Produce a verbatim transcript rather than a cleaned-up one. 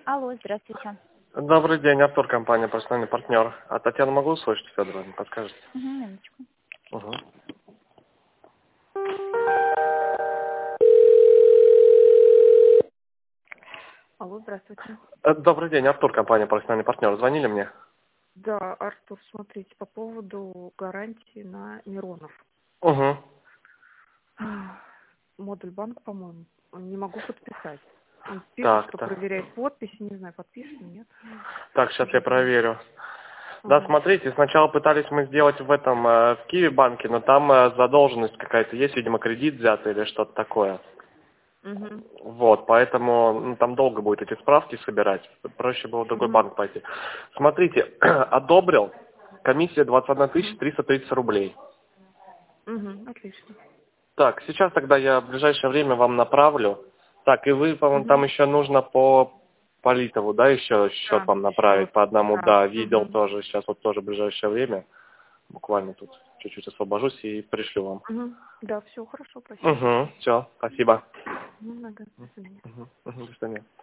Алло, здравствуйте. Добрый день, Артур, компания «Профессиональный партнер». А Татьяну могу услышать, Федоровна, подскажете? Угу, минуточку. Угу. Алло, здравствуйте. Э, Добрый день, Артур, компания «Профессиональный партнер». Звонили мне? Да, Артур, смотрите, по поводу гарантии на Миронов. Угу. Модуль банк, по-моему, не могу подписать. Он пишет, Так, что так. проверяет подпись, не знаю, подписан, нет. Так, сейчас я проверю. Да, Ага. смотрите, сначала пытались мы сделать в этом, э, в Киви банке, но там э, задолженность какая-то есть, видимо, кредит взятый или что-то такое. Угу. Вот, поэтому ну, там долго будет эти справки собирать. Проще было в другой Угу. банк пойти. Смотрите, одобрил, комиссия двадцать одна тысяча Угу. триста тридцать рублей. Угу. Отлично. Так, сейчас тогда я в ближайшее время вам направлю. Так, и вы, по-моему, там Угу. еще нужно по Политову, да, еще счет Да, вам направить счет. по одному, Да. да, видел Угу. тоже, сейчас вот тоже в ближайшее время. Буквально тут чуть-чуть освобожусь и пришлю вам. Угу. Да, все хорошо, спасибо. Угу, все, спасибо. Ну, ага, до свидания. Угу, угу, до свидания.